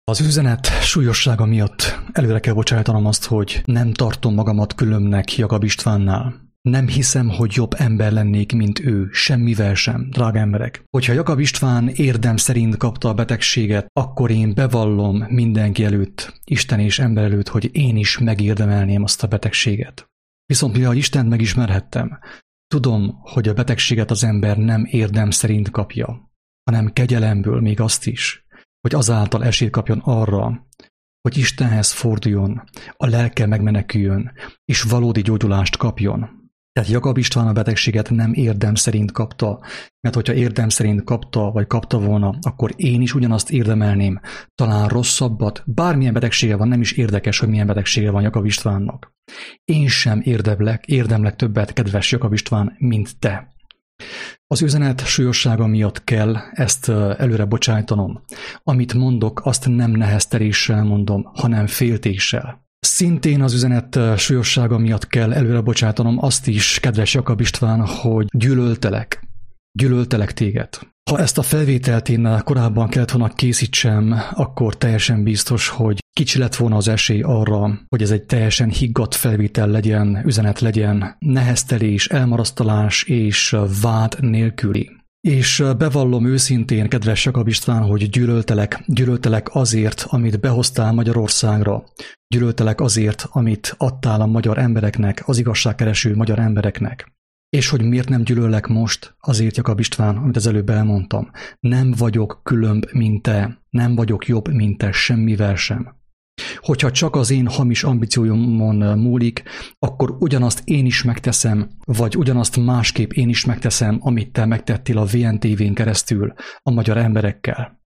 Az üzenet súlyossága miatt előre kell bocsájtanom azt, hogy nem tartom magamat különbnek Jakab Istvánnál. Nem hiszem, hogy jobb ember lennék, mint ő, semmivel sem, drága emberek. Hogyha Jakab István érdem szerint kapta a betegséget, akkor én bevallom mindenki előtt, Isten és ember előtt, hogy én is megérdemelném azt a betegséget. Viszont mivel Istent megismerhettem, tudom, hogy a betegséget az ember nem érdem szerint kapja, hanem kegyelemből még azt is, hogy azáltal esélyt kapjon arra, hogy Istenhez forduljon, a lelke megmeneküljön, és valódi gyógyulást kapjon. Tehát Jakab István a betegséget nem érdem szerint kapta, mert hogyha érdem szerint kapta, vagy kapta volna, akkor én is ugyanazt érdemelném, talán rosszabbat, bármilyen betegsége van, nem is érdekes, hogy milyen betegsége van Jakab Istvánnak. Én sem érdemlek többet, kedves Jakab István, mint te. Az üzenet súlyossága miatt kell ezt előre bocsájtanom. Amit mondok, azt nem nehezteléssel mondom, hanem féltéssel. Szintén az üzenet súlyossága miatt kell előre bocsájtanom azt is, kedves Jakab István, hogy gyűlöltelek téged. Ha ezt a felvételt én korábban kellett volna készítsem, akkor teljesen biztos, hogy kicsi lett volna az esély arra, hogy ez egy teljesen higgadt felvétel legyen, üzenet legyen, neheztelés, elmarasztalás és vád nélküli. És bevallom őszintén, kedves Jakab István, hogy gyűlöltelek azért, amit behoztál Magyarországra, gyűlöltelek azért, amit adtál a magyar embereknek, az igazságkereső magyar embereknek. És hogy miért nem gyűlöllek most? Azért, Jakab István, amit az előbb elmondtam. Nem vagyok különb, mint te, nem vagyok jobb, mint te, semmivel sem. Hogyha csak az én hamis ambíciómon múlik, akkor ugyanazt én is megteszem, vagy ugyanazt másképp én is megteszem, amit te megtettél a VNTV-n keresztül a magyar emberekkel.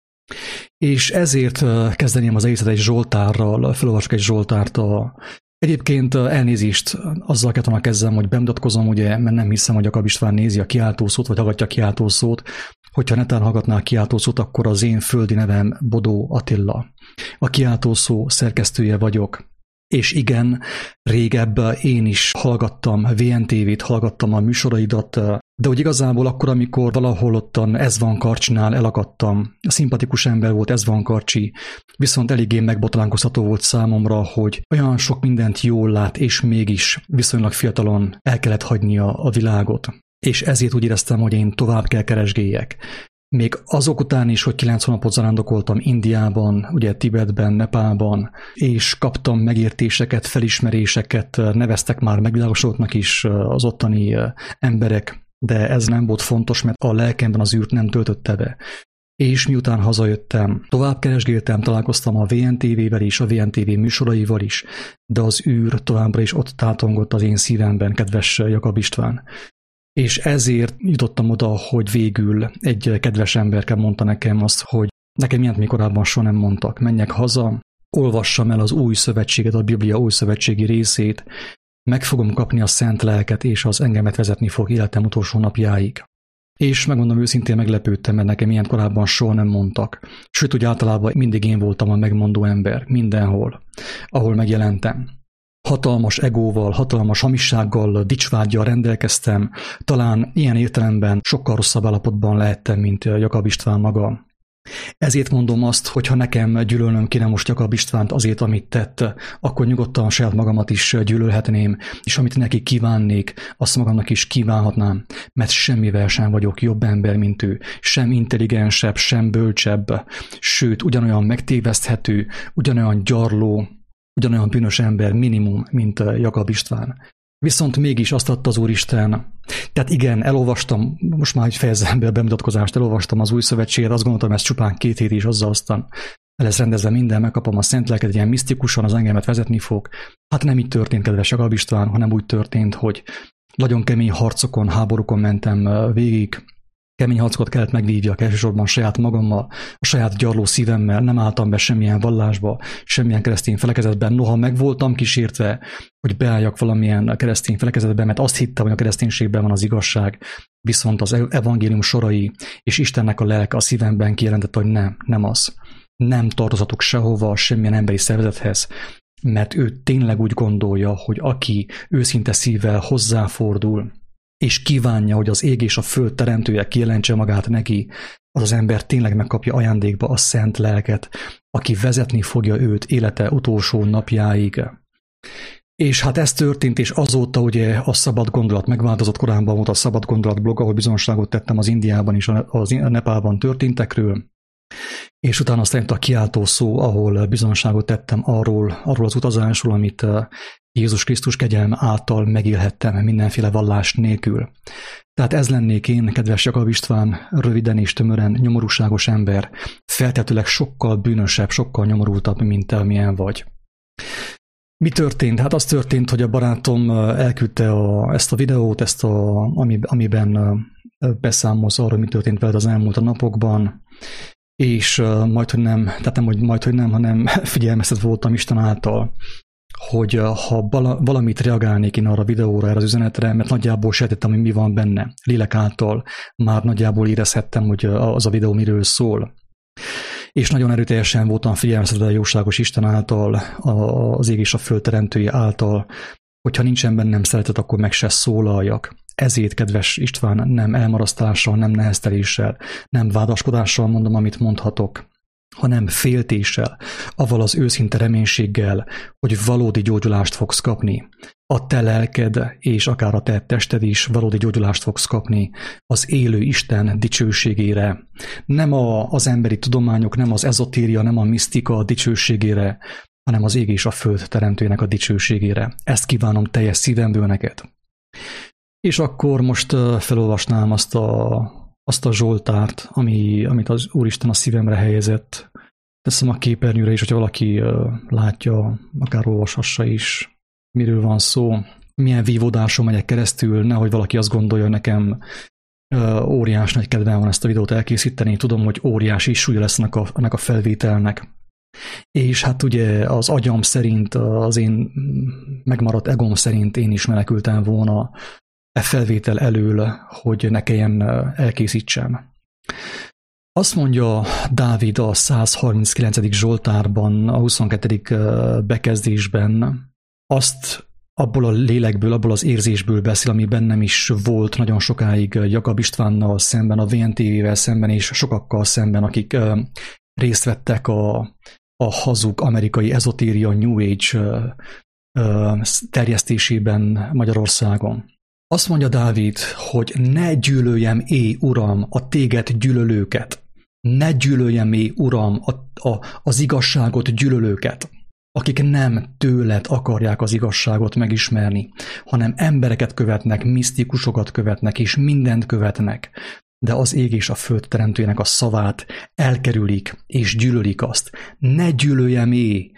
És ezért kezdeném az egészet egy zsoltárral, felolvasok egy zsoltárt. Egyébként elnézést, azzal kellett volna kezdem, hogy bemutatkozom, ugye, mert nem hiszem, hogy Jakab István nézi a kiáltószót, vagy hallgatja a kiáltószót. Hogyha netán hallgatná a kiáltószót, akkor az én földi nevem Bodó Attila. A kiáltószó szerkesztője vagyok. És igen, régebb én is hallgattam VNTV-t, hallgattam a műsoraidat, de úgy igazából akkor, amikor valahol ottan Ez van Karcsinál elakadtam, szimpatikus ember volt Ez van Karcsi, viszont eléggé megbotránkoztató volt számomra, hogy olyan sok mindent jól lát, és mégis viszonylag fiatalon el kellett hagynia a világot. És ezért úgy éreztem, hogy én tovább kell keresgéljek. Még azok után is, hogy 9 hónapot zarándokoltam Indiában, ugye Tibetben, Nepálban, és kaptam megértéseket, felismeréseket, neveztek már megvilágosodottnak is az ottani emberek, de ez nem volt fontos, mert a lelkemben az űrt nem töltötte be. És miután hazajöttem, tovább keresgéltem, találkoztam a VNTV-vel is, a VNTV műsoraival is, de az űr továbbra is ott tátongott az én szívemben, kedves Jakab István. És ezért jutottam oda, hogy végül egy kedves emberke mondta nekem azt, hogy nekem ilyet még korábban soha nem mondtak. Menjek haza, olvassam el az új szövetséget, a Biblia új szövetségi részét, meg fogom kapni a szent lelket, és az engemet vezetni fog életem utolsó napjáig. És megmondom őszintén, meglepődtem, mert nekem ilyen korábban soha nem mondtak. Sőt, úgy általában mindig én voltam a megmondó ember, mindenhol, ahol megjelentem. Hatalmas egóval, hatalmas hamissággal, dicsvággyal rendelkeztem, talán ilyen értelemben sokkal rosszabb állapotban lehettem, mint Jakab István maga. Ezért mondom azt, hogy ha nekem gyűlölnöm kéne most Jakab Istvánt azért, amit tett, akkor nyugodtan saját magamat is gyűlölhetném, és amit neki kívánnék, azt magamnak is kívánhatnám, mert semmivel sem vagyok jobb ember, mint ő, sem intelligensebb, sem bölcsebb, sőt, ugyanolyan megtéveszthető, ugyanolyan gyarló, ugyanolyan bűnös ember minimum, mint Jakab István. Viszont mégis azt adta az Úristen. Tehát igen, elolvastam, most már fejezem be a bemutatkozást, elolvastam az új szövetséget, azt gondoltam, ez csupán 2 hét is, azzal aztán el lesz rendezve minden, megkapom a szent lelket, ilyen misztikusan az engemet vezetni fog. Hát nem így történt, kedves Jakab István, hanem úgy történt, hogy nagyon kemény harcokon, háborúkon mentem végig, kemény harcokat kellett megvívjak elsősorban saját magammal, a saját gyarló szívemmel, nem álltam be semmilyen vallásba, semmilyen keresztény felekezetben, noha meg voltam kísértve, hogy beálljak valamilyen keresztény felekezetbe, mert azt hittem, hogy a kereszténységben van az igazság, viszont az evangélium sorai és Istennek a lelke a szívemben kijelentette, hogy nem az. Nem tartozatok sehova, semmilyen emberi szervezethez, mert ő tényleg úgy gondolja, hogy aki őszinte szívvel hozzáfordul, és kívánja, hogy az ég és a föld teremtője kijelentse magát neki, az az ember tényleg megkapja ajándékba a szent lelket, aki vezetni fogja őt élete utolsó napjáig. És hát ez történt, és azóta ugye a Szabad Gondolat megváltozott, korábban volt a Szabad Gondolat blog, ahol bizonyosságot tettem az Indiában és a Nepálban történtekről, és utána aztán a kiáltó szó, ahol bizonyosságot tettem arról az utazásról, amit Jézus Krisztus kegyelme által megélhettem mindenféle vallás nélkül. Tehát ez lennék én, kedves Jakab István, röviden és tömören nyomorúságos ember, feltetőleg sokkal bűnösebb, sokkal nyomorultabb, mint te, milyen vagy. Mi történt? Hát az történt, hogy a barátom elküldte ezt a videót, amiben beszámolsz arról, mi történt veled az elmúlt napokban, és hanem figyelmeztet voltam Isten által, hogy ha valamit reagálnék én arra a videóra, erre az üzenetre, mert nagyjából sejtettem, hogy mi van benne. Lélek által már nagyjából érezhettem, hogy az a videó miről szól. És nagyon erőteljesen voltam figyelmeztetve a jóságos Isten által, az ég és a föld teremtője által, hogyha nincsen bennem szeretet, akkor meg se szólaljak. Ezért, kedves István, nem elmarasztalással, nem nehezteléssel, nem vádaskodással mondom, amit mondhatok, hanem féltéssel, avval az őszinte reménységgel, hogy valódi gyógyulást fogsz kapni. A te lelked és akár a te tested is valódi gyógyulást fogsz kapni az élő Isten dicsőségére. Nem az emberi tudományok, nem az ezotéria, nem a misztika dicsőségére, hanem az ég és a föld teremtőjének a dicsőségére. Ezt kívánom teljes szívemből neked. És akkor most felolvasnám azt a Zsoltárt, amit az Úristen a szívemre helyezett. Teszem a képernyőre is, hogyha valaki látja, akár olvashassa is, miről van szó. Milyen vívódáson megyek keresztül, nehogy valaki azt gondolja, hogy nekem óriás nagy kedvem van ezt a videót elkészíteni. Tudom, hogy óriási súlya lesz ennek a felvételnek. És hát ugye az agyam szerint, az én megmaradt egóm szerint én is menekültem volna felvétel elől, hogy ne kelljen elkészítsem. Azt mondja Dávid a 139. Zsoltárban, a 22. bekezdésben, azt abból a lélekből, abból az érzésből beszél, ami bennem is volt nagyon sokáig Jakab Istvánnal szemben, a VNTV-vel szemben és sokakkal szemben, akik részt vettek a hazug amerikai ezotéria New Age terjesztésében Magyarországon. Azt mondja Dávid, hogy ne gyűlöljem Uram, a téged gyűlölőket. Ne gyűlöljem Uram, az igazságot gyűlölőket, akik nem tőled akarják az igazságot megismerni, hanem embereket követnek, misztikusokat követnek, és mindent követnek, de az ég és a föld teremtőjének a szavát elkerülik, és gyűlölik azt. Ne gyűlöljem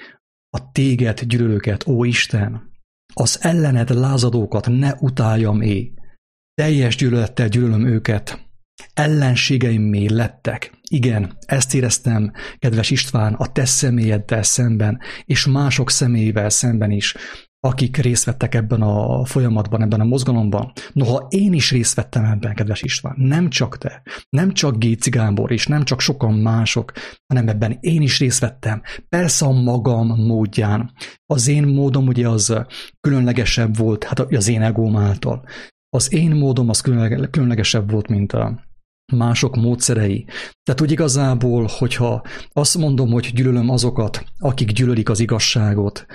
a téged gyűlölőket, ó Isten! Az ellened lázadókat ne utáljam teljes gyűlölettel gyűlölöm őket, ellenségeimmé lettek. Igen, ezt éreztem, kedves István, a te személyeddel szemben, és mások személyével szemben is, akik részt vettek ebben a folyamatban, ebben a mozgalomban. Noha én is részt vettem ebben, kedves István, nem csak te, nem csak Géci Gábor, és nem csak sokan mások, hanem ebben én is részt vettem. Persze a magam módján. Az én módom ugye az különlegesebb volt, hát az én egóm által. Az én módom az különlegesebb volt, mint a mások módszerei. Tehát úgy igazából, hogyha azt mondom, hogy gyűlölöm azokat, akik gyűlölik az igazságot,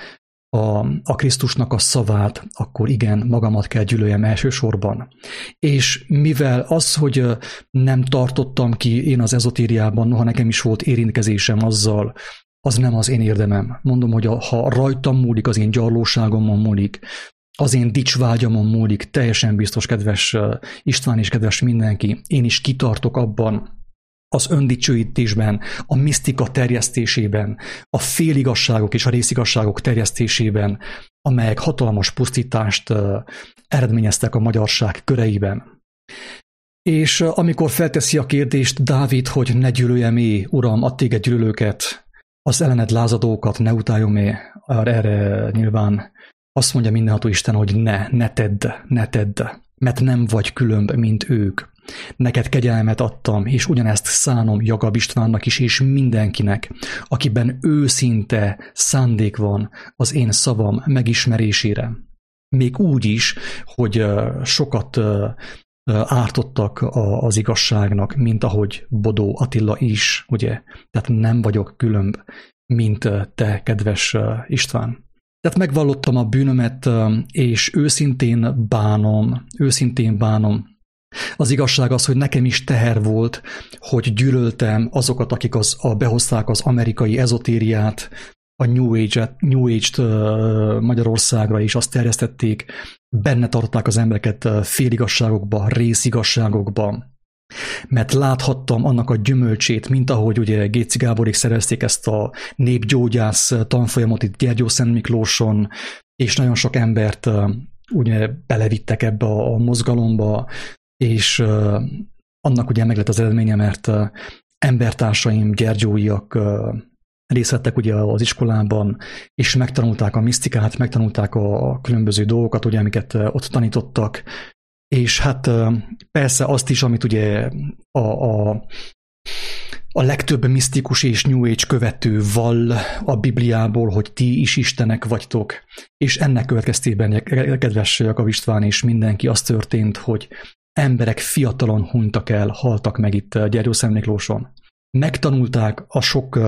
a Krisztusnak a szavát, akkor igen, magamat kell gyűlöljem elsősorban. És mivel az, hogy nem tartottam ki én az ezotériában, noha nekem is volt érintkezésem azzal, az nem az én érdemem. Mondom, hogy ha rajtam múlik, az én gyarlóságomon múlik, az én dicsvágyamon múlik, teljesen biztos, kedves István és kedves mindenki, én is kitartok abban, az öndicsőítésben, a misztika terjesztésében, a féligasságok és a részigasságok terjesztésében, amelyek hatalmas pusztítást eredményeztek a magyarság köreiben. És amikor felteszi a kérdést Dávid, hogy ne gyűlöljem Uram, a téged gyűlölőket, az ellened lázadókat ne utáljam erre nyilván azt mondja mindenható Isten, hogy ne tedd, mert nem vagy különb, mint ők. Neked kegyelmet adtam, és ugyanezt szánom Jakab Istvánnak is, és mindenkinek, akiben őszinte szándék van az én szavam megismerésére. Még úgy is, hogy sokat ártottak az igazságnak, mint ahogy Bodó Attila is, ugye? Tehát nem vagyok különb, mint te, kedves István. Tehát megvallottam a bűnömet, és őszintén bánom. Az igazság az, hogy nekem is teher volt, hogy gyűlöltem azokat, akik behozták az amerikai ezotériát, a New Age-t Magyarországra, és azt terjesztették, benne tartották az embereket féligasságokba, részigazságokba, mert láthattam annak a gyümölcsét, mint ahogy ugye Géci Gáborék szerezték ezt a népgyógyász tanfolyamot itt Gyergyószent Miklóson, és nagyon sok embert ugye belevittek ebbe a mozgalomba, és annak ugye meg lett az eredménye, mert embertársaim, gyergyóiak részt vettek ugye az iskolában, és megtanulták a misztikát, megtanulták a különböző dolgokat, ugye, amiket ott tanítottak, és hát persze azt is, amit ugye a legtöbb misztikus és New Age követő vall a Bibliából, hogy ti is istenek vagytok, és ennek következtében, kedves Jakab István és mindenki, az történt, hogy emberek fiatalon hunytak el, haltak meg itt Gyergyószent Miklóson. Megtanulták a sok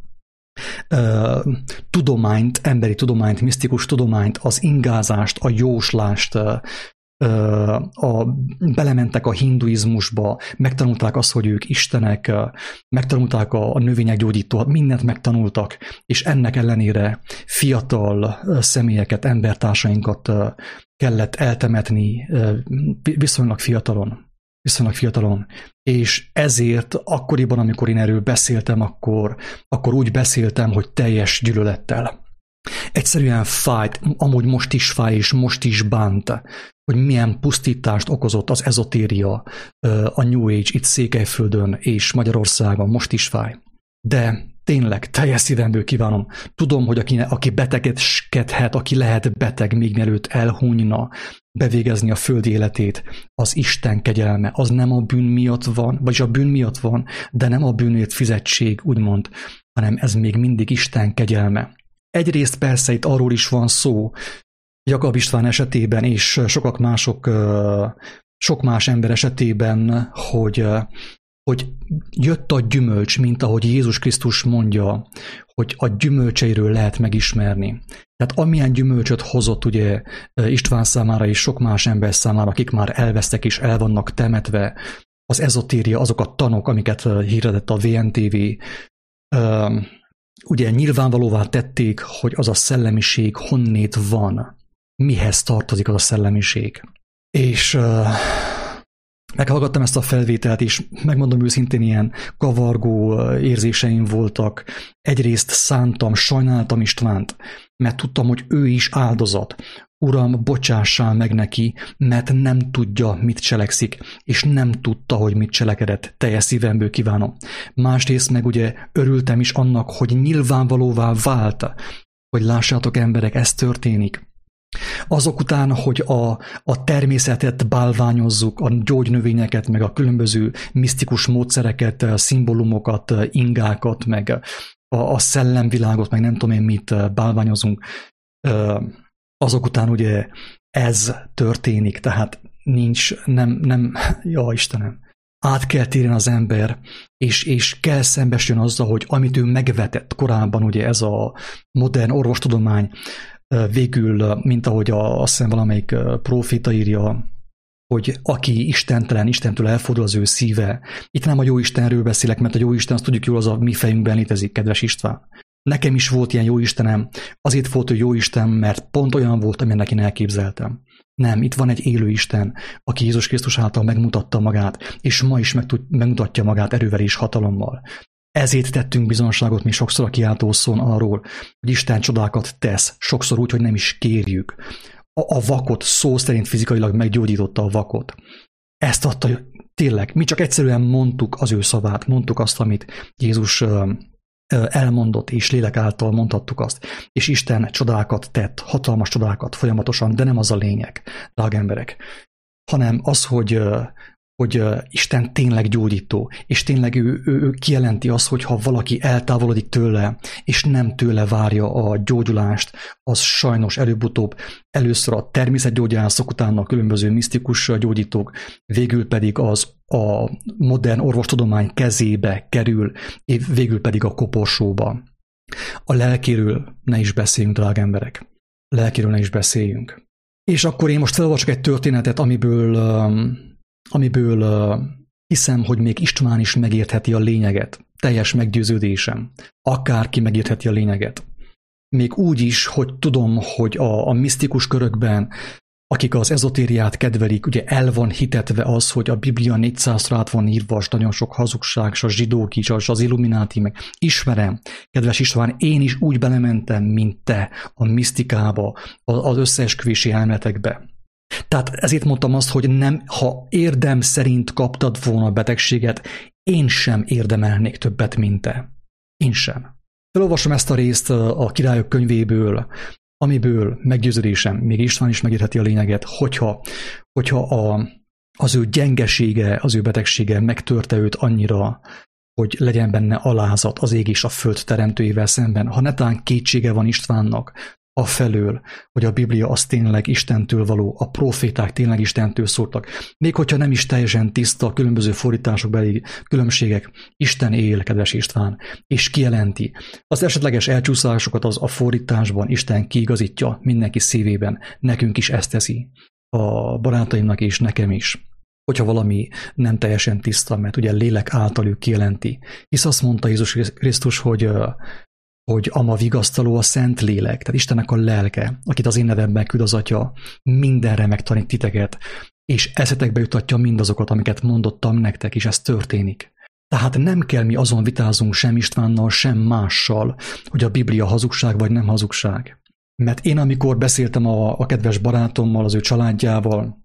tudományt, emberi tudományt, misztikus tudományt, az ingázást, a jóslást, belementek a hinduizmusba, megtanulták azt, hogy ők istenek, megtanulták a növények gyógyítót, mindent megtanultak, és ennek ellenére fiatal személyeket, embertársainkat kellett eltemetni viszonylag fiatalon. És ezért akkoriban, amikor én erről beszéltem, akkor úgy beszéltem, hogy teljes gyűlölettel. Egyszerűen fájt, amúgy most is fáj, és most is bánt, hogy milyen pusztítást okozott az ezotéria, a New Age itt Székelyföldön és Magyarországon, most is fáj. De tényleg, teljes szívemből kívánom. Tudom, hogy aki betegedhet, aki lehet beteg, még mielőtt elhunyna, bevégezni a földi életét, az Isten kegyelme, az nem a bűn miatt van, vagyis a bűn miatt van, de nem a bűnért fizetség, úgymond, hanem ez még mindig Isten kegyelme. Egyrészt persze itt arról is van szó, Jakab István esetében és sok más ember esetében, hogy jött a gyümölcs, mint ahogy Jézus Krisztus mondja, hogy a gyümölcseiről lehet megismerni. Tehát amilyen gyümölcsöt hozott ugye István számára és sok más ember számára, akik már elvesztek és el vannak temetve, az ezotéria, azok a tanok, amiket hirdetett a VNTV, ugye nyilvánvalóvá tették, hogy az a szellemiség honnét van, mihez tartozik az a szellemiség. És meghallgattam ezt a felvételt, és megmondom őszintén, ilyen kavargó érzéseim voltak. Egyrészt szántam, sajnáltam Istvánt, mert tudtam, hogy ő is áldozat. Uram, bocsássál meg neki, mert nem tudja, mit cselekszik, és nem tudta, hogy mit cselekedett. Teljes szívemből kívánom. Másrészt meg ugye örültem is annak, hogy nyilvánvalóvá vált, hogy lássátok emberek, ez történik. Azok után, hogy a természetet bálványozzuk, a gyógynövényeket, meg a különböző misztikus módszereket, szimbólumokat, ingákat, meg a szellemvilágot, meg nem tudom én mit bálványozunk, azok után ugye ez történik, tehát ja Istenem, át kell térjen az ember, és kell szembesüljön azzal, hogy amit ő megvetett korábban, ugye ez a modern orvostudomány, végül, mint ahogy azt hiszem valamelyik próféta írja, hogy aki istentelen, Istentől elfordul az ő szíve. Itt nem a Jóistenről beszélek, mert a Jóisten, azt tudjuk jól, az a mi fejünkben létezik, kedves István. Nekem is volt ilyen Jóistenem, azért volt ő Jóisten, mert pont olyan volt, amilyennek én elképzeltem. Nem, itt van egy élő Isten, aki Jézus Krisztus által megmutatta magát, és ma is megmutatja magát erővel és hatalommal. Ezért tettünk bizonságot mi sokszor a kiáltószón arról, hogy Isten csodákat tesz, sokszor úgy, hogy nem is kérjük. A vakot, szó szerint fizikailag meggyógyította a vakot. Ezt adta, tényleg, mi csak egyszerűen mondtuk az ő szavát, mondtuk azt, amit Jézus elmondott, és lélek által mondhattuk azt. És Isten csodákat tett, hatalmas csodákat folyamatosan, de nem az a lényeg, drága emberek, hanem az, hogy hogy Isten tényleg gyógyító, és tényleg ő kijelenti azt, hogy ha valaki eltávolodik tőle, és nem tőle várja a gyógyulást, az sajnos előbb-utóbb először a természetgyógyászok, utána a különböző misztikus gyógyítók, végül pedig a modern orvostudomány kezébe kerül, és végül pedig a koporsóba. A lelkéről ne is beszéljünk, drága emberek. A lelkéről ne is beszéljünk. És akkor én most felolvasok egy történetet, amiből hiszem, hogy még István is megértheti a lényeget. Teljes meggyőződésem. Akárki megértheti a lényeget. Még úgy is, hogy tudom, hogy a misztikus körökben, akik az ezotériát kedvelik, ugye el van hitetve az, hogy a Biblia 400-ra át van írva, és nagyon sok hazugság, és a zsidók is, és az illumináti, meg ismerem, kedves István, én is úgy belementem, mint te, a misztikába, az összeesküvési elméletekbe. Tehát ezért mondtam azt, hogy nem, ha érdem szerint kaptad volna a betegséget, én sem érdemelnék többet, mint te. Én sem. Felolvasom ezt a részt a Királyok könyvéből, amiből meggyőződésem, még István is megértheti a lényeget, hogyha az ő gyengesége, az ő betegsége megtörte őt annyira, hogy legyen benne alázat az ég és a föld teremtőjével szemben. Ha netán kétsége van Istvánnak afelől, hogy a Biblia az tényleg Istentől való, a proféták tényleg Istentől szóltak, még hogyha nem is teljesen tiszta a különböző fordításokbeli különbségek, Isten él, kedves István, és kijelenti. Az esetleges elcsúszásokat az a fordításban Isten kiigazítja mindenki szívében, nekünk is ezt teszi, a barátaimnak és nekem is, hogyha valami nem teljesen tiszta, mert ugye lélek által ő kijelenti. Hisz azt mondta Jézus Krisztus, hogy ama vigasztaló a Szent Lélek, tehát Istennek a lelke, akit az én nevemben küld az Atya, mindenre megtanít titeket, és eszetekbe jutatja mindazokat, amiket mondottam nektek, és ez történik. Tehát nem kell mi azon vitázunk sem Istvánnal, sem mással, hogy a Biblia hazugság vagy nem hazugság. Mert én, amikor beszéltem a kedves barátommal, az ő családjával,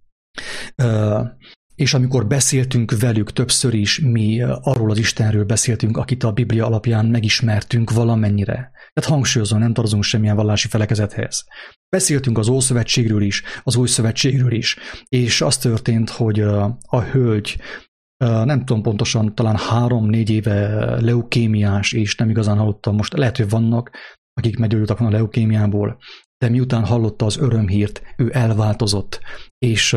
és amikor beszéltünk velük többször is, mi arról az Istenről beszéltünk, akit a Biblia alapján megismertünk valamennyire. Tehát hangsúlyozom, nem tartozunk semmilyen vallási felekezethez. Beszéltünk az Ószövetségről is, az Új Szövetségről is, és az történt, hogy a hölgy, nem tudom pontosan, talán 3-4 éve leukémiás, és nem igazán hallottam, most lehet, hogy vannak, akik meggyógyultak a leukémiából, de miután hallotta az örömhírt, ő elváltozott, és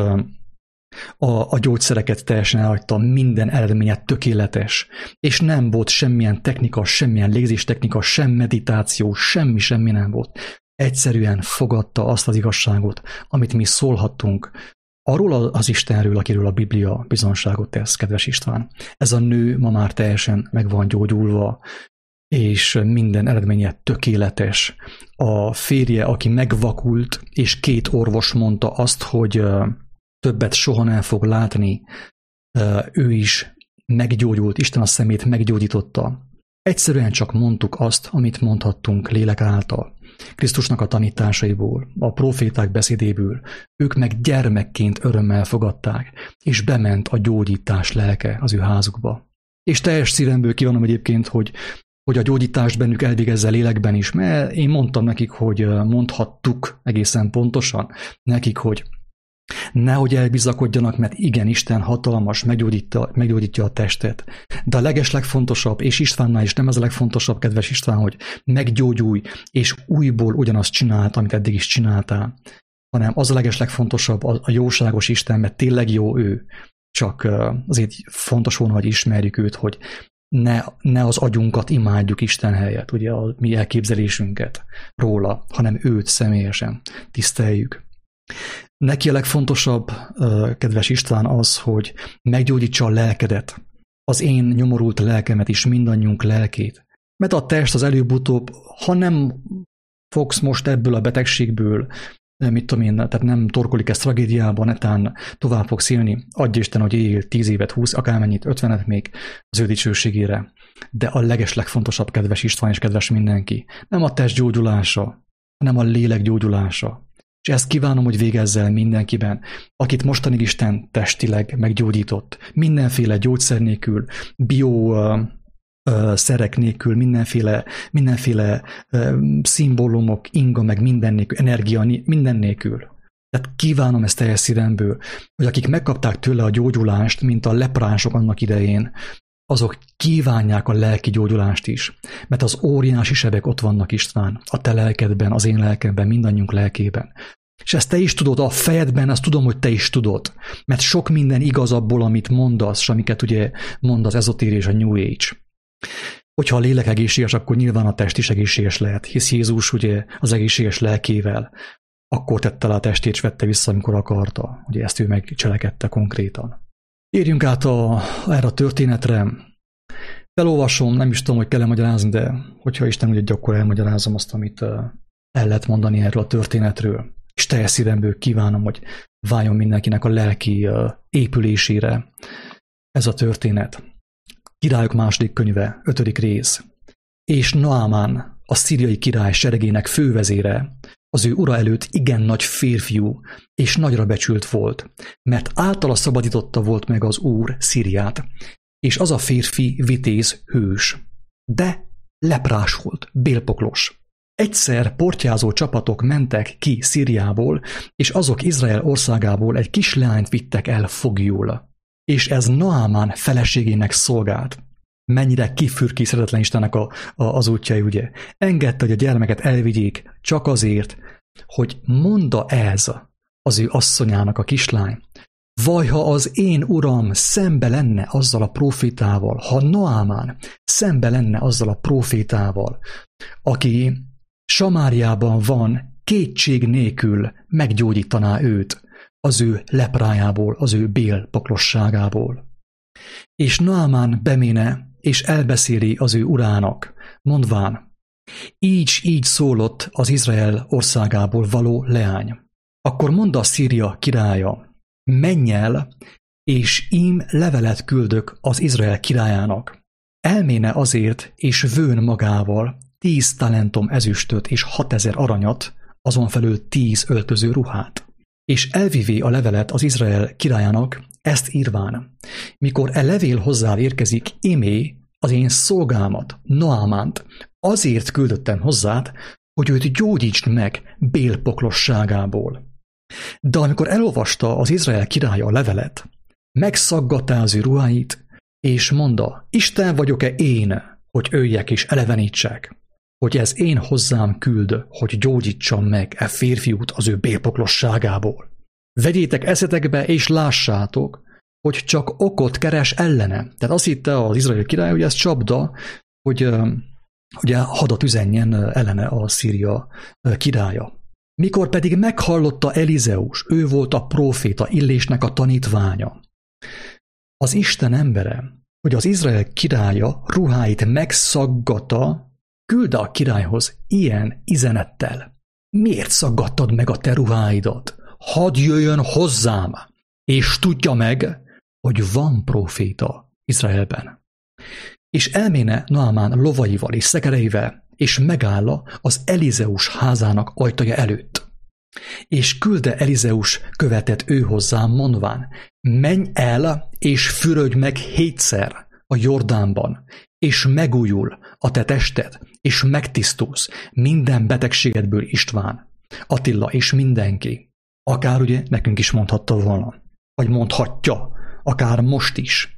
a gyógyszereket teljesen elhagyta, minden eredménye tökéletes, és nem volt semmilyen technika, semmilyen légzéstechnika, sem meditáció, semmi nem volt. Egyszerűen fogadta azt az igazságot, amit mi szólhattunk, arról az Istenről, akiről a Biblia bizonságot tesz, kedves István. Ez a nő ma már teljesen meg van gyógyulva, és minden eredménye tökéletes. A férje, aki megvakult, és 2 orvos mondta azt, hogy többet soha nem fog látni, ő is meggyógyult, Isten a szemét meggyógyította. Egyszerűen csak mondtuk azt, amit mondhattunk lélek által, Krisztusnak a tanításaiból, a proféták beszédéből, ők meg gyermekként örömmel fogadták, és bement a gyógyítás lelke az ő házukba. És teljes szívemből kívánom egyébként, hogy a gyógyítást bennük elvégezze lélekben is, mert én mondtam nekik, hogy mondhattuk egészen pontosan nekik, hogy nehogy elbizakodjanak, mert igen, Isten hatalmas, meggyógyítja a testet. De a legeslegfontosabb, és Istvánnál is nem ez a legfontosabb, kedves István, hogy meggyógyulj, és újból ugyanazt csináld, amit eddig is csináltál, hanem az a legeslegfontosabb a jóságos Isten, mert tényleg jó ő. Csak azért fontos volna, hogy ismerjük őt, hogy ne az agyunkat imádjuk Isten helyett, ugye a mi elképzelésünket róla, hanem őt személyesen tiszteljük. Neki a legfontosabb, kedves István, az, hogy meggyógyítsa a lelkedet, az én nyomorult lelkemet is, mindannyiunk lelkét. Mert a test az előbb-utóbb, ha nem fogsz most ebből a betegségből, mit tudom én, tehát nem torkolik ez tragédiában, netán tovább fogsz élni, adja Isten, hogy él 10 évet, 20, akármennyit, 50-et még az ő dicsőségére. De a legeslegfontosabb, kedves István és kedves mindenki, nem a test gyógyulása, hanem a lélek gyógyulása. És ezt kívánom, hogy végezz el mindenkiben, akit mostanig Isten testileg meggyógyított. Mindenféle gyógyszer nélkül, szerek nélkül, mindenféle szimbólumok, inga, meg minden nélkül, energia, minden nélkül. Tehát kívánom ezt teljes szívemből, hogy akik megkapták tőle a gyógyulást, mint a leprások annak idején, azok kívánják a lelki gyógyulást is. Mert az óriási sebek ott vannak, István, a te lelkedben, az én lelkemben, mindannyiunk lelkében. És ezt te is tudod, a fejedben, azt tudom, hogy te is tudod. Mert sok minden igaz abból, amit mondasz, és amiket ugye mond az ezotéria és a New Age. Hogyha a lélek egészséges, akkor nyilván a test is egészséges lehet, hisz Jézus ugye az egészséges lelkével akkor tette le a testét, és vette vissza, amikor akarta. Ugye ezt ő megcselekedte konkrétan. Érjünk át erre a történetre. Felolvasom, nem is tudom, hogy kell elmagyarázni, de hogyha Isten úgy adja, akkor elmagyarázom azt, amit el lehet mondani erről a történetről. És teljes szívemből kívánom, hogy váljon mindenkinek a lelki épülésére ez a történet. Királyok második könyve, 5. rész. És Naamán, a szíriai király seregének fővezére, az ő ura előtt igen nagy férfiú, és nagyra becsült volt, mert általa szabadította volt meg az Úr Szíriát, és az a férfi vitéz hős. De leprás volt, bélpoklos. Egyszer portyázó csapatok mentek ki Szíriából, és azok Izrael országából egy kis leányt vittek el foglyul. És ez Naamán feleségének szolgált. Mennyire kifürkészhetetlen Istennek az útjai, ugye? Engedte, hogy a gyermeket elvigyék csak azért, hogy mondta ez az ő asszonyának, a kislány. Vaj, ha az én uram szembe lenne azzal a profétával, ha Naamán szembe lenne azzal a profétával, aki Samáriában van, kétség nélkül meggyógyítaná őt az ő leprájából, az ő bélpoklosságából. És Naamán beméne, és elbeszéli az ő urának, mondván, így szólott az Izrael országából való leány. Akkor mondta a Szíria királya, menj el, és ím levelet küldök az Izrael királyának. Elméne azért, és vőn magával 10 talentum ezüstöt és 6000 aranyat, azon felül 10 öltöző ruhát. És elvivé a levelet az Izrael királyának, ezt írván. Mikor levél hozzá érkezik, imé az én szolgámat, Naamánt, azért küldöttem hozzád, hogy őt gyógyítsd meg bélpoklosságából. De amikor elolvasta az Izrael királya a levelet, megszaggatta az ő ruháit, és mondta, Isten vagyok-e én, hogy öljek és elevenítsek, hogy ez én hozzám küld, hogy gyógyítsam meg e férfiút az ő bélpoklosságából. Vegyétek eszetekbe, és lássátok, hogy csak okot keres ellene. Tehát azt hitte az Izrael király, hogy ez csapda, hogy hadat üzenjen ellene a Szíria királya. Mikor pedig meghallotta Elizeus, ő volt a próféta Illésnek a tanítványa, az Isten embere, hogy az Izrael királya ruháit megszaggatta, küldte a királyhoz ilyen üzenettel. Miért szaggattad meg a te ruháidat? Hadd jöjjön hozzám, és tudja meg, hogy van próféta Izraelben. És elméne Naamán lovaival és szekereivel, és megálla az Elizeus házának ajtaja előtt. És külde Elizeus követett ő hozzám, mondván, menj el, és fürödj meg 7-szer a Jordánban, és megújul a te tested, és megtisztulsz minden betegségedből, István, Attila és mindenki. Akár ugye nekünk is mondhatta volna, vagy mondhatja, akár most is.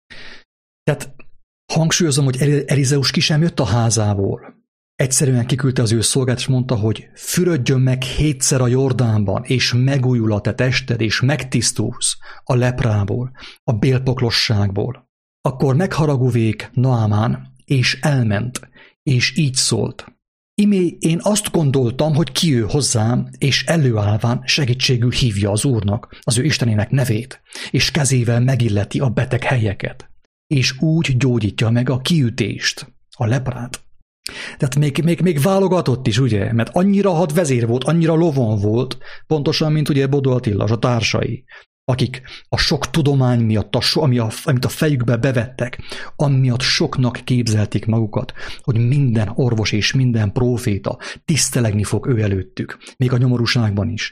Tehát hangsúlyozom, hogy Elizeus ki sem jött a házából. Egyszerűen kiküldte az ő szolgát, és mondta, hogy fürödjön meg 7-szer a Jordánban, és megújul a te tested, és megtisztulsz a leprából, a bélpoklosságból. Akkor megharaguvék Naamán, és elment, és így szólt. Imé én azt gondoltam, hogy kijő hozzám, és előállván segítségül hívja az Úrnak, az ő Istenének nevét, és kezével megilleti a beteg helyeket, és úgy gyógyítja meg a kiütést, a leprát. Tehát még válogatott is, ugye, mert annyira hadvezér volt, annyira lovon volt, pontosan, mint ugye Bodó Attila, a társai, akik a sok tudomány miatt, amit a fejükbe bevettek, amiatt soknak képzelték magukat, hogy minden orvos és minden próféta tisztelegni fog ő előttük, még a nyomorúságban is.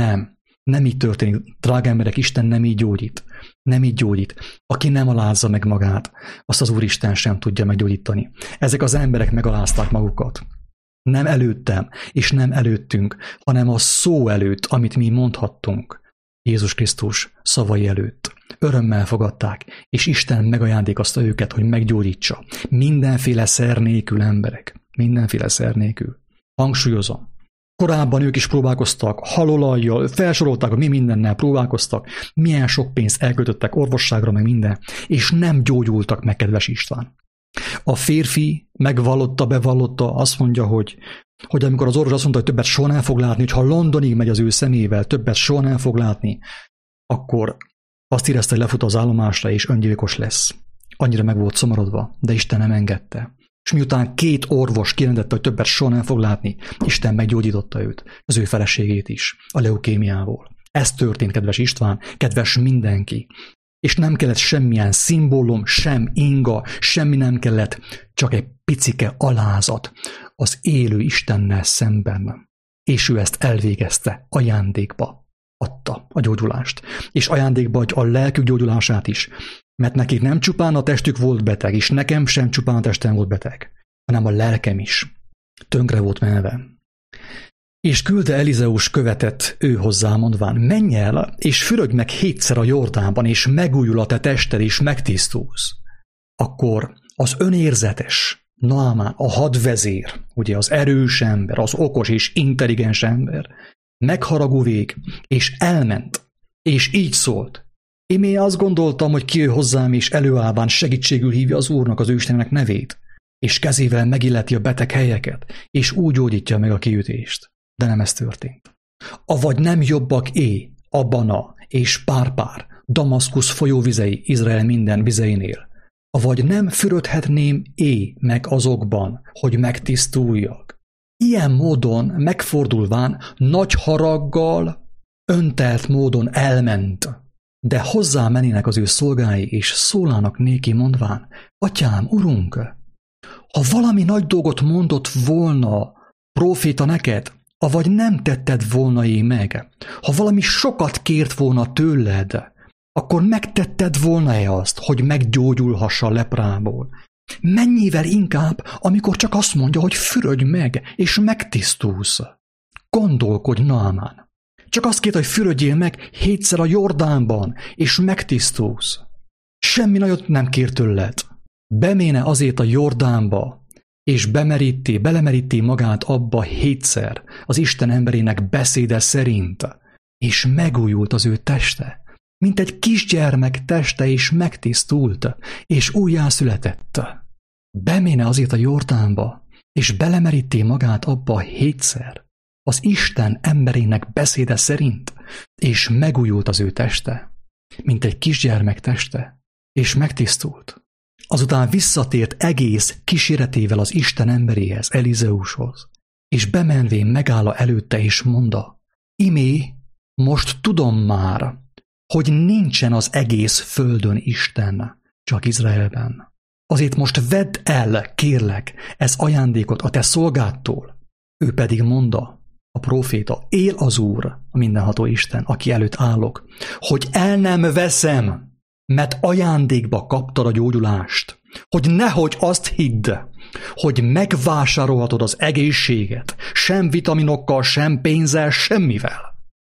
Nem így történik. Drága emberek, Isten nem így gyógyít. Nem így gyógyít. Aki nem alázza meg magát, azt az Úristen sem tudja meggyógyítani. Ezek az emberek megalázták magukat. Nem előttem, és nem előttünk, hanem a szó előtt, amit mi mondhattunk. Jézus Krisztus szavai előtt. Örömmel fogadták, és Isten megajándékozta őket, hogy meggyógyítsa. Mindenféle szer nélkül, emberek. Mindenféle szer nélkül. Hangsúlyozom. Korábban ők is próbálkoztak, halolajjal, felsorolták, hogy mi mindennel próbálkoztak, milyen sok pénzt elköltöttek orvosságra, meg minden, és nem gyógyultak meg, kedves István. A férfi bevallotta, azt mondja, hogy amikor az orvos azt mondta, hogy többet soha nem fog látni, hogy ha Londonig megy az ő szemével, többet soha nem fog látni, akkor azt érezte, hogy lefut az állomásra, és öngyilkos lesz. Annyira meg volt szomorodva, de Isten nem engedte. És miután 2 orvos kirendette, hogy többet soha nem fog látni, Isten meggyógyította őt, az ő feleségét is, a leukémiából. Ez történt, kedves István, kedves mindenki. És nem kellett semmilyen szimbólum, sem inga, semmi nem kellett, csak egy picike alázat az élő Istennel szemben. És ő ezt elvégezte, ajándékba adta a gyógyulást. És ajándékba adja a lelkük gyógyulását is. Mert nekik nem csupán a testük volt beteg, és nekem sem csupán a testem volt beteg, hanem a lelkem is. Tönkre volt menve. És küldte Elizeus követet ő hozzá, mondván, menj el, és fürödj meg 7-szer a Jordánban, és megújul a te tested, és megtisztulsz. Akkor az önérzetes Naamán, a hadvezér, ugye az erős ember, az okos és intelligens ember, megharagul és elment, és így szólt. Én azt gondoltam, hogy kijön hozzám, és előállván segítségül hívja az Úrnak, az ő Istenének nevét, és kezével megilleti a beteg helyeket, és úgy gyógyítja meg a kiütést. De nem ez történt. Avagy nem jobbak Abana és Párpár, Damaszkusz folyóvizei Izrael minden vizeinél, avagy nem fürödhetném meg azokban, hogy megtisztuljak. Ilyen módon megfordulván nagy haraggal, öntelt módon elment. De hozzá menének az ő szolgái, és szólának néki mondván, Atyám, Urunk, ha valami nagy dolgot mondott volna próféta neked, avagy nem tetted volna meg, ha valami sokat kért volna tőled, akkor megtetted volna-e azt, hogy meggyógyulhassa a leprából? Mennyivel inkább, amikor csak azt mondja, hogy fürödj meg, és megtisztulsz. Gondolkodj, Naamán. Csak azt kérte, hogy fürödjél meg 7-szer a Jordánban, és megtisztulsz. Semmi nagyot nem kér tőled. Beméne azért a Jordánba, és belemeríti magát abba 7-szer az Isten emberének beszéde szerint, és megújult az ő teste, mint egy kisgyermek teste, és megtisztult, és újjászületett. Beméne azért a Jordánba, és belemeríti magát abba 7-szer, az Isten emberének beszéde szerint, és megújult az ő teste, mint egy kisgyermek teste, és megtisztult. Azután visszatért egész kíséretével az Isten emberéhez, Elizeushoz, és bemenvén megáll előtte, és mondta, imé, most tudom már, hogy nincsen az egész földön Isten, csak Izraelben. Azért most vedd el, kérlek, ez ajándékot a te szolgádtól. Ő pedig mondta, a próféta, él az Úr, a mindenható Isten, aki előtt állok, hogy el nem veszem, mert ajándékba kaptad a gyógyulást, hogy nehogy azt hidd, hogy megvásárolhatod az egészséget, sem vitaminokkal, sem pénzzel, semmivel.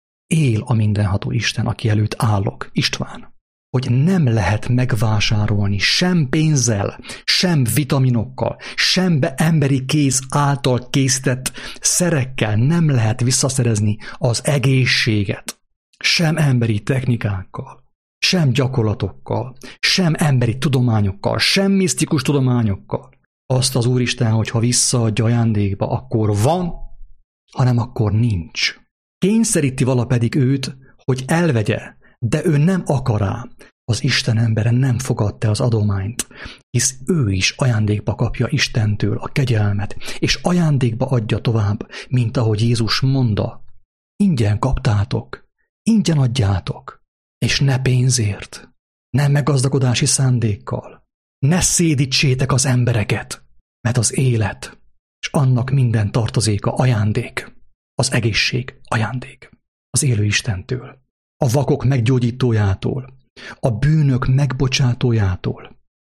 Él a mindenható Isten, aki előtt állok, István, hogy nem lehet megvásárolni sem pénzzel, sem vitaminokkal, sem emberi kéz által készített szerekkel nem lehet visszaszerezni az egészséget, sem emberi technikákkal, sem gyakorlatokkal, sem emberi tudományokkal, sem misztikus tudományokkal. Azt az Úristen, hogyha visszaadja ajándékba, akkor van, hanem akkor nincs. Kényszeríti vala pedig őt, hogy elvegye, de ő nem akar rá. Az Isten embere nem fogadta az adományt, hisz ő is ajándékba kapja Istentől a kegyelmet, és ajándékba adja tovább, mint ahogy Jézus mondta. Ingyen kaptátok, ingyen adjátok, és ne pénzért, ne meggazdagodási szándékkal, ne szédítsétek az embereket, mert az élet, és annak minden tartozéka ajándék, az egészség ajándék, az élő Istentől, a vakok meggyógyítójától, a bűnök megbocsátójától,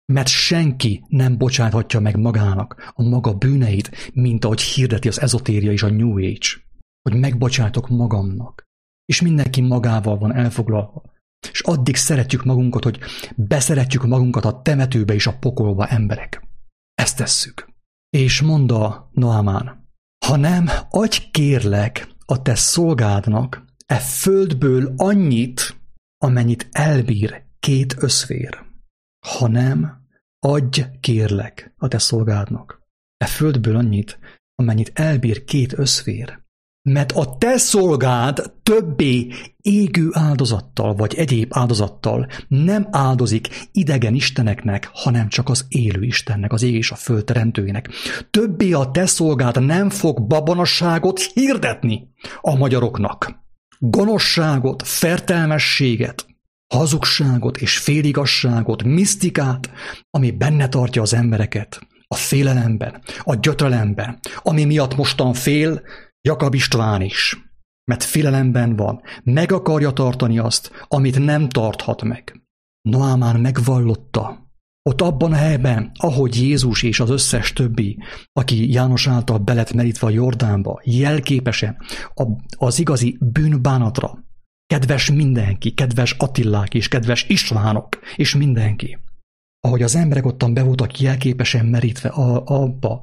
Mert senki nem bocsáthatja meg magának a maga bűneit, mint ahogy hirdeti az ezotéria és a New Age, hogy megbocsátok magamnak. És mindenki magával van elfoglalva. És addig szeretjük magunkat, hogy beszeretjük magunkat a temetőbe és a pokolba, emberek. Ezt tesszük. És mondta Naamán, ha nem, adj kérlek a te szolgádnak e földből annyit, amennyit elbír 2 összvér. Ha nem, adj kérlek a te szolgádnak e földből annyit, amennyit elbír 2 összvér. Mert a te szolgád többé égő áldozattal vagy egyéb áldozattal nem áldozik idegen isteneknek, hanem csak az élő Istennek, az ég és a föld teremtőjének. Többé a te szolgád nem fog babonaságot hirdetni a magyaroknak. Gonoszságot, fertelmességet, hazugságot és féligasságot, misztikát, ami benne tartja az embereket a félelemben, a gyötrelemben, ami miatt mostan fél Jakab István is, mert félelemben van, meg akarja tartani azt, amit nem tarthat meg. Naamán megvallotta, ott abban a helyben, ahogy Jézus és az összes többi, aki János által be lett merítve a Jordánba, jelképesen az igazi bűnbánatra, kedves mindenki, kedves Attillák és kedves Istvánok és mindenki, ahogy az emberek ottan be voltak jelképesen merítve abba,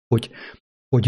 hogy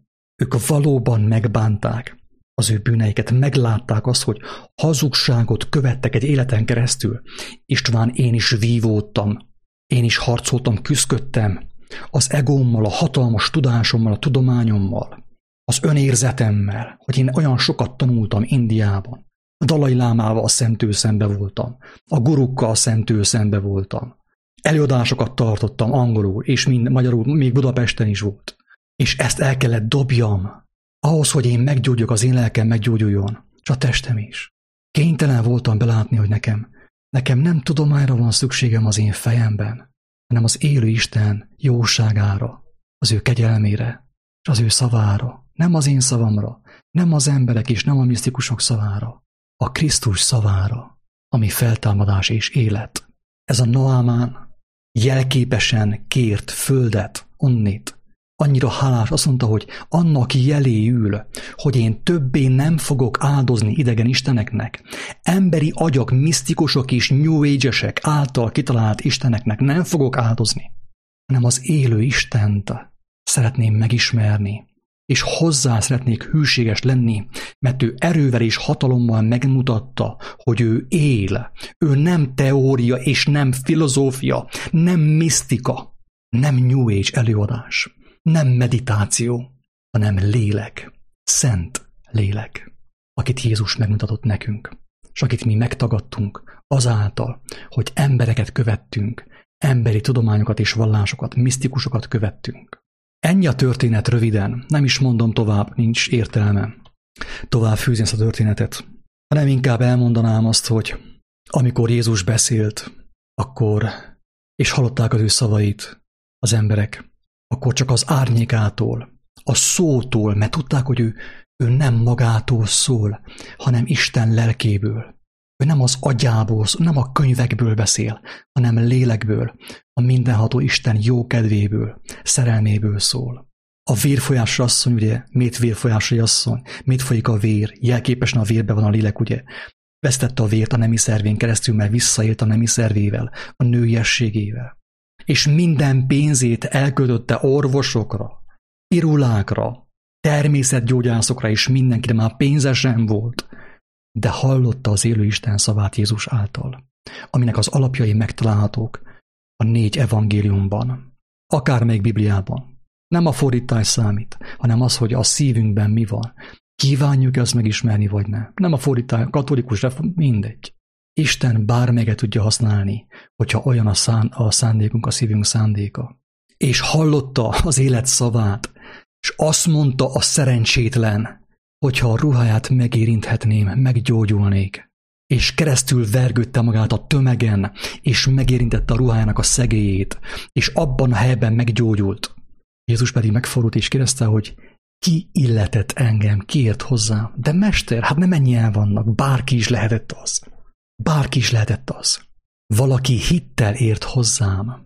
ők valóban megbánták az ő bűneiket, meglátták azt, hogy hazugságot követtek egy életen keresztül. István, én is vívódtam, én is harcoltam, küszködtem az egómmal, a hatalmas tudásommal, a tudományommal, az önérzetemmel, hogy én olyan sokat tanultam Indiában. A Dalai Lámával a szemtőszembe voltam, a gurukkal a szemtőszembe voltam. Előadásokat tartottam angolul, és magyarul, még Budapesten is volt. És ezt el kellett dobjam, ahhoz, hogy én meggyógyulok, az én lelkem meggyógyuljon, és a testem is. Kénytelen voltam belátni, hogy nekem nem tudományra van szükségem az én fejemben, hanem az élő Isten jóságára, az ő kegyelmére, és az ő szavára. Nem az én szavamra, nem az emberek és nem a misztikusok szavára, a Krisztus szavára, ami feltámadás és élet. Ez a Naamán jelképesen kért földet onnit. Annyira hálás, azt mondta, hogy annak jeléül, hogy én többé nem fogok áldozni idegen isteneknek, emberi agyak, misztikusok és New Age-esek által kitalált isteneknek nem fogok áldozni, hanem az élő Istent szeretném megismerni, és hozzá szeretnék hűséges lenni, mert ő erővel és hatalommal megmutatta, hogy ő él. Ő nem teória és nem filozófia, nem misztika, nem New Age előadás. Nem meditáció, hanem lélek, szent lélek, akit Jézus megmutatott nekünk, és akit mi megtagadtunk azáltal, hogy embereket követtünk, emberi tudományokat és vallásokat, misztikusokat követtünk. Ennyi a történet röviden, nem is mondom tovább, nincs értelme tovább fűzni ezt a történetet, hanem inkább elmondanám azt, hogy amikor Jézus beszélt, akkor, és hallották az ő szavait az emberek, akkor csak az árnyékától, a szótól, mert tudták, hogy ő nem magától szól, hanem Isten lelkéből. Ő nem az agyából, nem a könyvekből beszél, hanem lélekből, a mindenható Isten jókedvéből, szerelméből szól. A vérfolyásra asszony, ugye, miért vérfolyásra asszony, miért folyik a vér, jelképesen a vérben van a lélek, ugye, vesztette a vért a nemi szervén keresztül, mert visszaélt a nemi szervével, a nőiességével. És minden pénzét elköltötte orvosokra, pirulákra, természetgyógyászokra, és mindenkire már pénze sem volt, de hallotta az élő Isten szavát Jézus által, aminek az alapjai megtalálhatók a 4 evangéliumban, akármelyik Bibliában. Nem a fordítás számít, hanem az, hogy a szívünkben mi van. Kívánjuk ezt megismerni, vagy nem. Nem a fordítás, katolikus, mindegy. Isten bármelyiket tudja használni, hogyha olyan a szándékunk, a szívünk szándéka. És hallotta az élet szavát, és azt mondta a szerencsétlen, hogyha a ruháját megérinthetném, meggyógyulnék. És keresztül vergődte magát a tömegen, és megérintette a ruhájának a szegélyét, és abban a helyben meggyógyult. Jézus pedig megfordult és kérdezte, hogy ki illetett engem, ki ért hozzám? De mester, hát nem ennyien vannak, bárki is lehetett az. Bárki is lehetett az. Valaki hittel ért hozzám.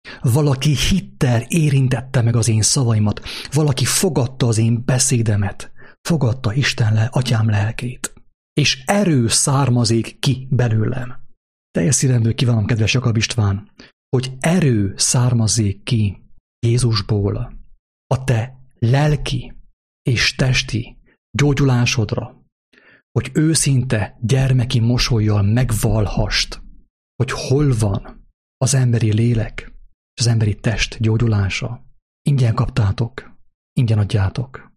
Valaki hittel érintette meg az én szavaimat, valaki fogadta az én beszédemet, fogadta Isten atyám lelkét, és erő származik ki belőlem. Teljes szívemből kívánom, kedves Jakab István, hogy erő származzék ki Jézusból a te lelki és testi gyógyulásodra, hogy őszinte gyermeki mosollyal megvalhast, hogy hol van az emberi lélek és az emberi test gyógyulása. Ingyen kaptátok, ingyen adjátok.